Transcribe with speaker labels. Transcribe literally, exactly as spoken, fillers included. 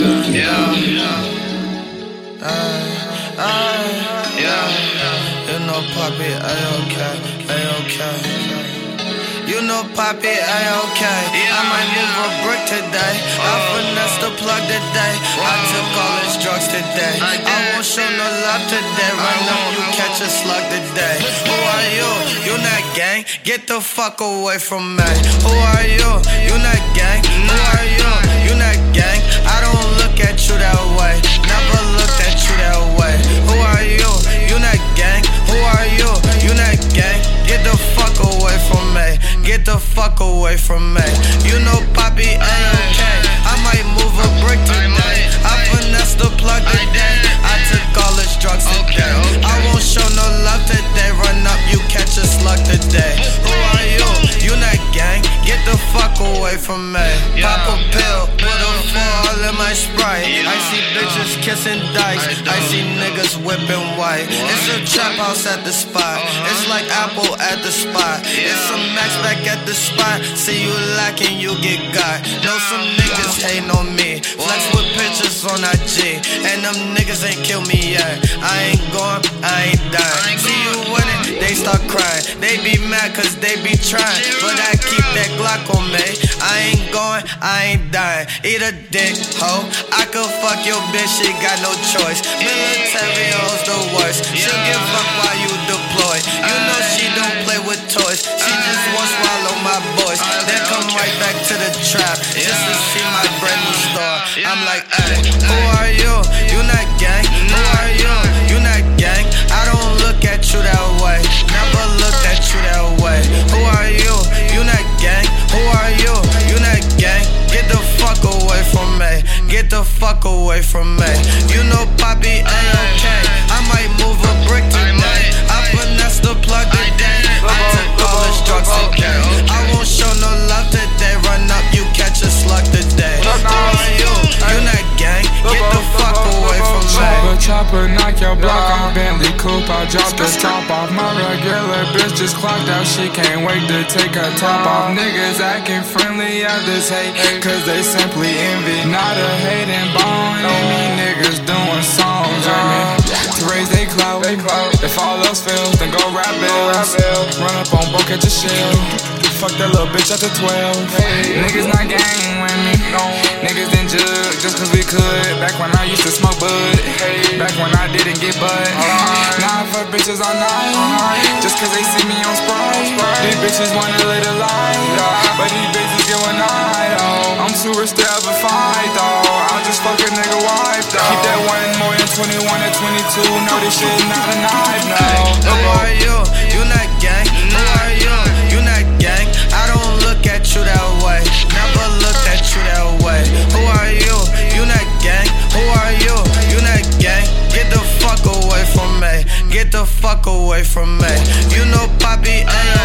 Speaker 1: Yeah, yeah. Uh, uh, yeah. You know Poppy, A-OK, A-OK. You know Poppy, A-OK. I might move a brick today. I finessed the plug today. I took all his drugs today. I won't show no love today. Right now you catch a slug today. Who are you? You not gang? Get the fuck away from me. Who are you? You not gang? Who are you? You not gang? I don't look at you that way. Never looked at you that way. Who are you? You not gang? Who are you? You not gang? Get the fuck away from me. Get the fuck away from me. You know Poppy, A-OK. I might move a brick today. I finessed the plug today. I took all his drugs today. I won't show no love today. Run up, you catch a slug today. Who are you? You not gang? Get the fuck away from me. Pop a pill, put a fall in my Sprite. I see bitches kissing dice. I see niggas whipping white. It's a trap house at the spot. It's like Apple at the spot. It's some Max back at the spot. See you lacking, you get got. Know some niggas hating on me. Flex with pictures on I G. And them niggas ain't kill me yet. I ain't going, I ain't dying. See you winning, they start crying. They be mad cause they be trying. But I keep that Glock on me. I ain't going, I ain't dying. Eat a dick, ho. I could fuck your bitch, she got no choice. Military hoes the worst. She'll give up while you deploy. You know she don't play with toys. She just won't swallow my boys. Then come right back to the trap just to see my brand new store. I'm like, ay, who are you? You not gang? Who are you? You not gang? I don't look at you that way. Never looked at you that way. Who are you? You not gang? Who are you? You not gang? Get the fuck away from me. Get the fuck away from me. You know Poppy, A-OK. I might move a brick today. I finessed the plug today. I took all his drugs today. I won't show no love today. Run up, you catch a slug today. Who are you? You not gang? Get the fuck away from me.
Speaker 2: Chopper, chopper, knock your block on Bentley coupe. I dropped the top off. My regular bitch just clocked out. She can't wait to take her top off. Niggas acting friendly, others hate, cause they simply envy. Not a hating bone in me, niggas doing songs on me to raise they clout. If all else fails, then go rap bills. Run up on broke, catch a shell. Fuck that little bitch at the twelve. Niggas not gang with me. Niggas didn't judge just cause we could. Back when I used to smoke bud. Back when I didn't get bud. Now I fuck bitches all night just cause they see me on Sprite. These bitches wanna live a life, but these bitches get one night, oh. I'm super still ever fight, though. I'll just fuck a nigga wife, though. Keep that one more than twenty-one or twenty-two. No, this shit not a knife, no.
Speaker 1: Who are you? You not gang? Who are you? You not gang? I don't look at you that way. Never looked at you that way. Who are you? You not gang? Who are you? You not gang? Get the fuck away from me. Get the fuck away from me. You know Poppy, A-OK.